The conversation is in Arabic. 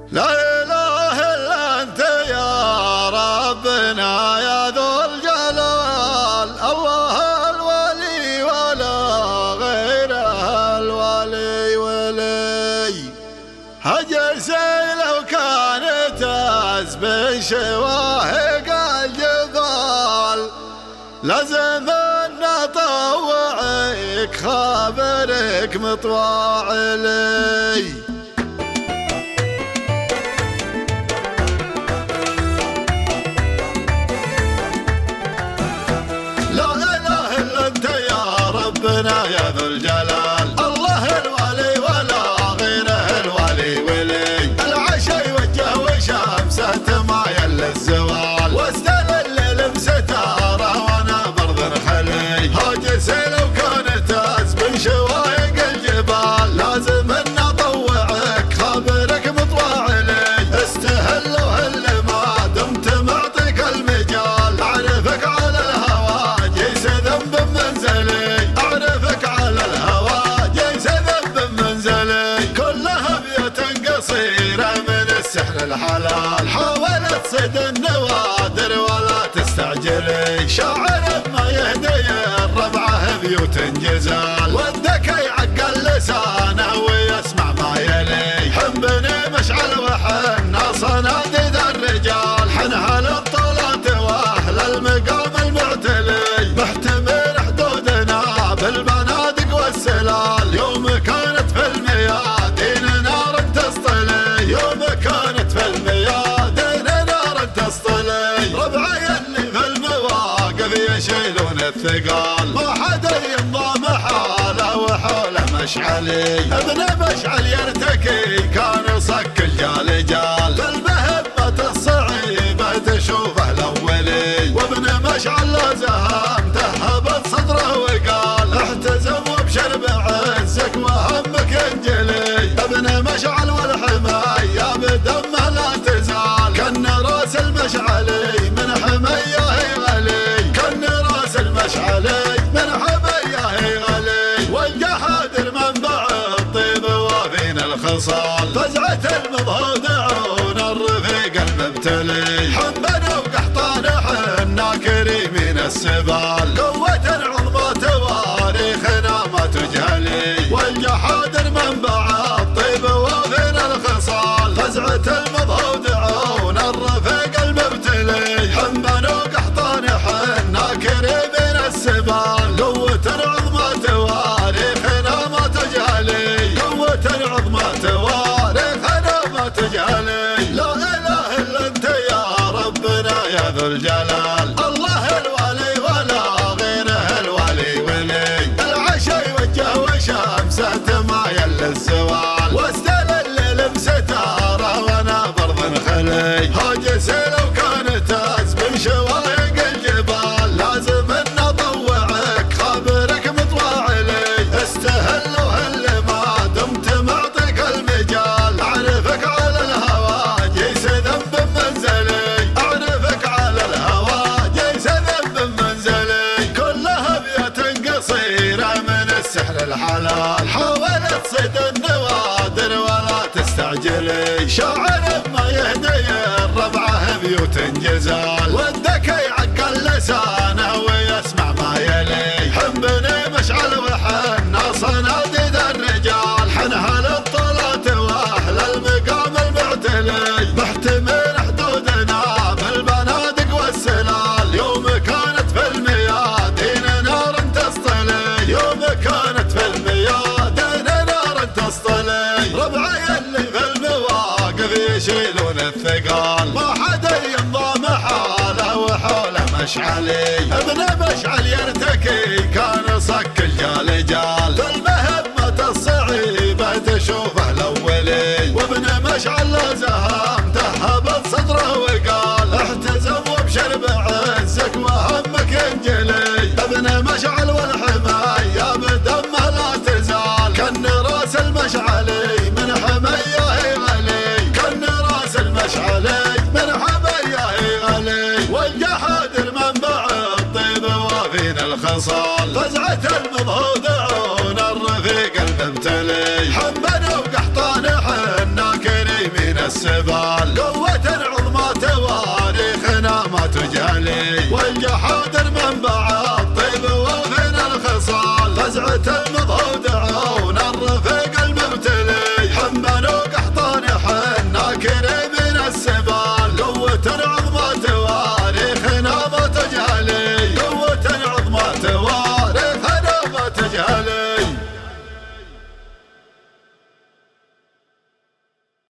لا إله إلا أنت يا ربنا يا ذو الجلال، الله الولي ولا غيره الولي ولي. هجسي لو كانت أزبي شواهق الجبال، لازم أن أطوعك خابرك مطوع لي. يا ذو الجلال، الله الولي ولا غيره الولي ولي. العشا يوجه وشمسه ما يلا الزوال، واستدل بستاره وانا برض خلي. هاجسي لو كانت ازبن شواهق الجبال، لازم ان اطوعك خابرك مطوع لي. استهل وهل ما دمت معطيك المجال، اعرفك على الهوى جيس ذنب منزلي. من السحر الحلال حاولت صيد النوادر ولا تستعجلي. شاعر ما يهدي الربعه بيوت جزال، ودك يعقل لسانه ويسمع ما يلي. حنبني مشعل وحنا صناديد الرجال، حنها للطلات واهل المقام المعتلي. محتمل حدودنا بالبنادق والسلال، يوم كانت في الميادين نار تصطلي. يوم كانت في الميادين نار تصطلي. ربعي اللي في المواقف يشيلون الثقال، ما حدا ينضام حاله وحوله مشعلي. ابن مشعل يرتكي كان صك الجال جال، بالمهمة الصعيبة تشوفه الاولي. وابن مشعل لا زهامته هبط صدره وقال، احتزم وابشر بعزك وهمك انجلي. ابن مشعل والحماية بدمه لا تزال، كان راس المشعلي من حميه غلي. كان راس المشعلي من حميه غلي. والجحادر منبع الطيب وفينا الخصال، فزعة المضهود عون الرفيق المبتلي. حنبنا وقحطان حنا كريمين السبال، قوة عظمى تواريخنا ما تجهلي. والجحادر منبع الطيب وفينا الخصال، فزعة المضهود عون الرفيق المبتلي. حنبنا وقحطان حنا كريمين السبال، قوة عظمى تواريخنا ما تجهلي. قوة عظمى تواريخنا ما تجهلي. لا إله إلا أنت يا ربنا يا ذو الجلال، الله الولي ولا غيره الولي ولي. العشا يوجه وشمسه ما يلا الزوال، واستدل بستاره وانا برض خلي. هاجسي لو كانت ازبن شواهق الجبال، لازم ان اطوعك خابرك مطوع لي. استهل وهل ما دمت معطيك المجال، اعرفك على الهوى جيس ذنب منزلي. اعرفك على الهوى جيس ذنب منزلي. كلها بيت قصيره من السحر الحلال، حاولت صيد النوادر ولا تستعجلي. شاعر ما يهدي الربعه بيوت جزال، ودك يعقل لسانه ويسمع ما يلي. حنبني مشعل وحنا صناديد الرجال، حنها للطلات واهل المقام المعتلي. محتمل حدودنا بالبنادق والسلال، يوم كانت في الميادين نار تصطلي. يوم كانت في الميادين نار تصطلي. ربعي اللي في المواقف يشيلون الثقال، ما حدا ينضام حاله وحوله مشعلي. ابن مشعل يرتكي كان صك الجال جال، بالمهمة الصعيبة تشوفه الاولي. وابن مشعل لا زهامته هبط صدره وقال، احتزم وابشر بعزك وهمك انجلي. ابن مشعل والحماية بدمه لا تزال، كان راس المشعلي من حميه غلي. كان راس المشعلي من حميه غلي. والجحادر منبع الطيب وفينا الخصال، فزعة المضهود عون الرفيق المبتلي. حنبنا وقحطان حنا كريمين السبال، صوت